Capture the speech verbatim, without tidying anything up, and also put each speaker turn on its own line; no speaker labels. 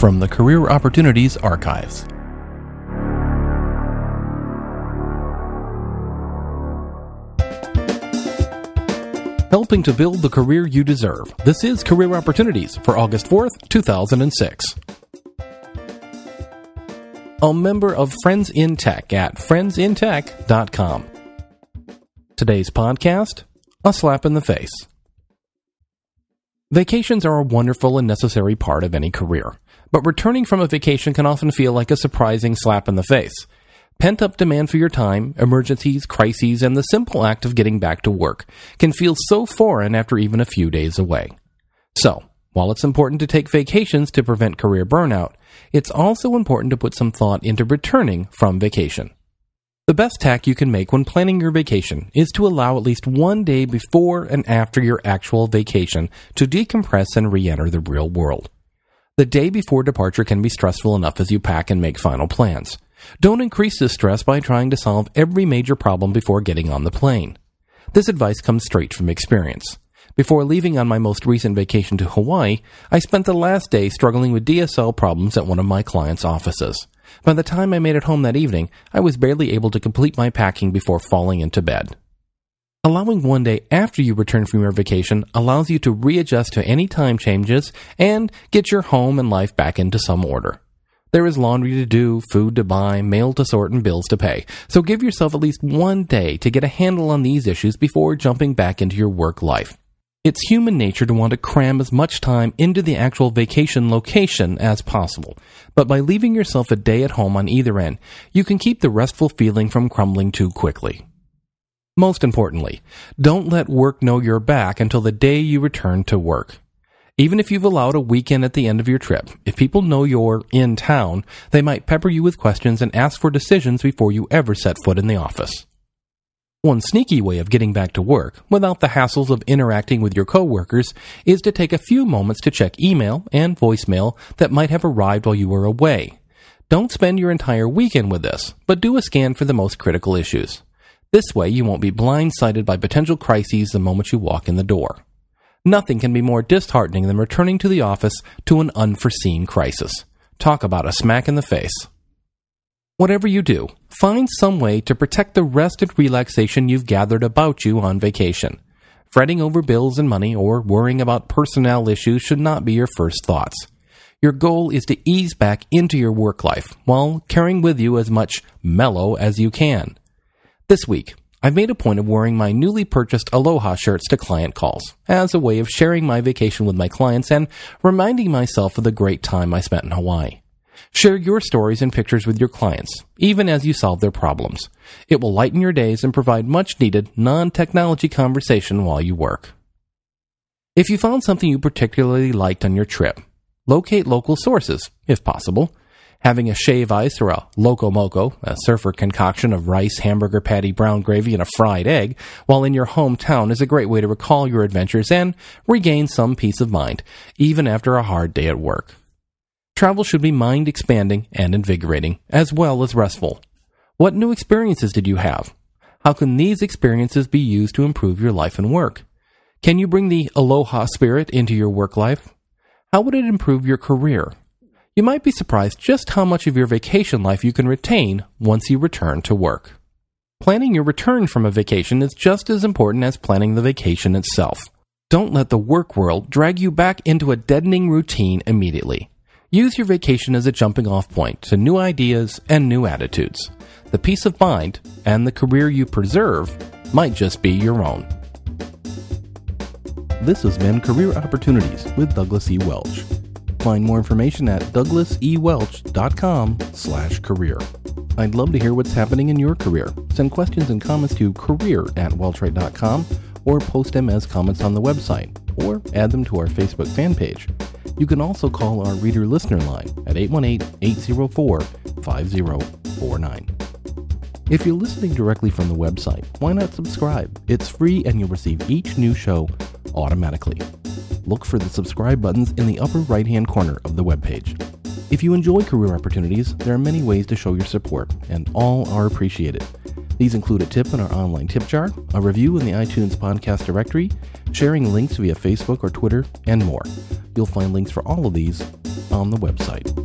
from the Career Opportunities Archives. Helping to build the career you deserve. This is Career Opportunities for August fourth, two thousand six. A member of Friends in Tech at friends in tech dot com. Today's podcast, a slap in the face. Vacations are a wonderful and necessary part of any career, but returning from a vacation can often feel like a surprising slap in the face. Pent-up demand for your time, emergencies, crises, and the simple act of getting back to work can feel so foreign after even a few days away. So, while it's important to take vacations to prevent career burnout, it's also important to put some thought into returning from vacation. The best tack you can make when planning your vacation is to allow at least one day before and after your actual vacation to decompress and re-enter the real world. The day before departure can be stressful enough as you pack and make final plans. Don't increase this stress by trying to solve every major problem before getting on the plane. This advice comes straight from experience. Before leaving on my most recent vacation to Hawaii, I spent the last day struggling with D S L problems at one of my clients' offices. By the time I made it home that evening, I was barely able to complete my packing before falling into bed. Allowing one day after you return from your vacation allows you to readjust to any time changes and get your home and life back into some order. There is laundry to do, food to buy, mail to sort, and bills to pay. So give yourself at least one day to get a handle on these issues before jumping back into your work life. It's human nature to want to cram as much time into the actual vacation location as possible, but by leaving yourself a day at home on either end, you can keep the restful feeling from crumbling too quickly. Most importantly, don't let work know you're back until the day you return to work. Even if you've allowed a weekend at the end of your trip, if people know you're in town, they might pepper you with questions and ask for decisions before you ever set foot in the office. One sneaky way of getting back to work, without the hassles of interacting with your coworkers, is to take a few moments to check email and voicemail that might have arrived while you were away. Don't spend your entire weekend with this, but do a scan for the most critical issues. This way you won't be blindsided by potential crises the moment you walk in the door. Nothing can be more disheartening than returning to the office to an unforeseen crisis. Talk about a smack in the face. Whatever you do, find some way to protect the rest and relaxation you've gathered about you on vacation. Fretting over bills and money or worrying about personnel issues should not be your first thoughts. Your goal is to ease back into your work life while carrying with you as much mellow as you can. This week, I've made a point of wearing my newly purchased Aloha shirts to client calls as a way of sharing my vacation with my clients and reminding myself of the great time I spent in Hawaii. Share your stories and pictures with your clients, even as you solve their problems. It will lighten your days and provide much-needed, non-technology conversation while you work. If you found something you particularly liked on your trip, locate local sources, if possible. Having a shave ice or a Loco Moco, a surfer concoction of rice, hamburger patty, brown gravy, and a fried egg, while in your hometown is a great way to recall your adventures and regain some peace of mind, even after a hard day at work. Travel should be mind-expanding and invigorating, as well as restful. What new experiences did you have? How can these experiences be used to improve your life and work? Can you bring the Aloha spirit into your work life? How would it improve your career? You might be surprised just how much of your vacation life you can retain once you return to work. Planning your return from a vacation is just as important as planning the vacation itself. Don't let the work world drag you back into a deadening routine immediately. Use your vacation as a jumping-off point to new ideas and new attitudes. The peace of mind and the career you preserve might just be your own. This has been Career Opportunities with Douglas E. Welch. Find more information at douglas e welch dot com slash career. I'd love to hear what's happening in your career. Send questions and comments to career at welchright dot com or post them as comments on the website or add them to our Facebook fan page. You can also call our reader-listener line at eight one eight, eight zero four, five zero four nine. If you're listening directly from the website, why not subscribe? It's free and you'll receive each new show automatically. Look for the subscribe buttons in the upper right-hand corner of the webpage. If you enjoy Career Opportunities, there are many ways to show your support, and all are appreciated. These include a tip in our online tip jar, a review in the iTunes podcast directory, sharing links via Facebook or Twitter, and more. You'll find links for all of these on the website.